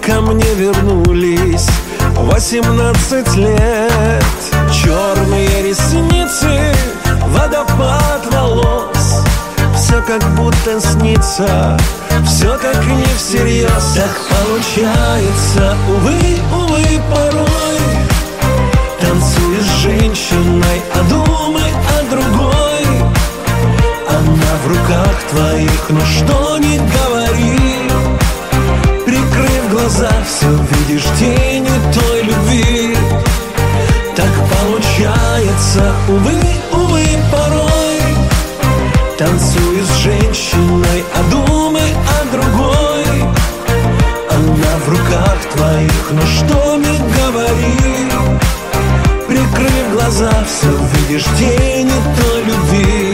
ко мне вернулись 18 лет. Черные ресницы, водопад волос, все как будто снится, все как не всерьез. Так получается, увы, увы, порой. Танцуешь с женщиной, а думай о другой. Она в руках твоих, но что ни говори, прикрыв глаза, все видишь тени той любви. Так получается, увы, увы, порой. Танцуй с женщиной, а думай о другой. Она в руках твоих, но что ни говори, прикрыв глаза, все видишь тени той любви.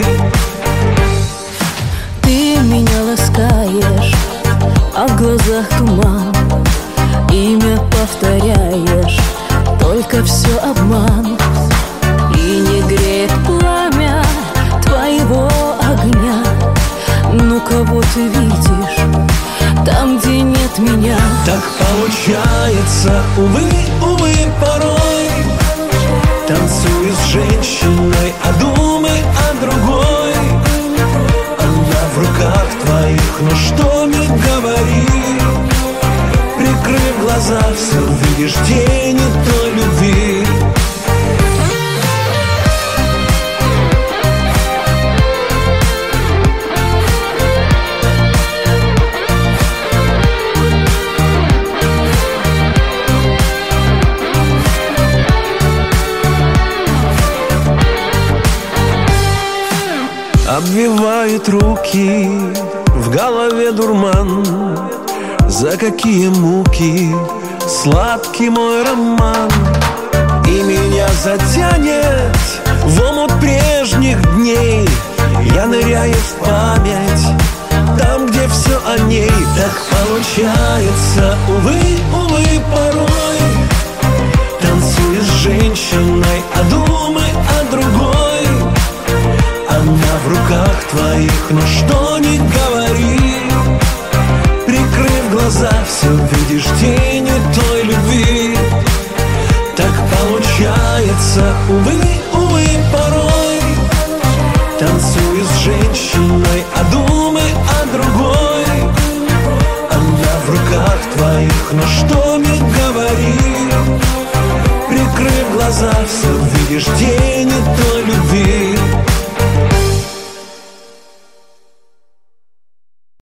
Ты меня ласкаешь, а в глазах туман. Имя повторяешь, только все обман. И не греет пламя твоего огня. Ну кого ты видишь там, где нет меня? Так получается, увы, увы, порой. Танцуй с женщиной, а думай о другой. Она в руках твоих, но что ни говори, прикрыв глаза, все видишь тени той любви. Обвивает руки, в голове дурман. За какие муки сладкий мой роман. И меня затянет в омут прежних дней. Я ныряю в память, там, где все о ней. Так получается, увы, увы, порой. Танцуй с женщиной, а думай о другой. Она в руках твоих, но что ни говори, прикрыв глаза, все видишь тени той любви. Так получается, увы, увы, порой. Танцуй с женщиной, а думай о другой. Она в руках твоих, но что ни говори, прикрыв глаза, все видишь тени той любви.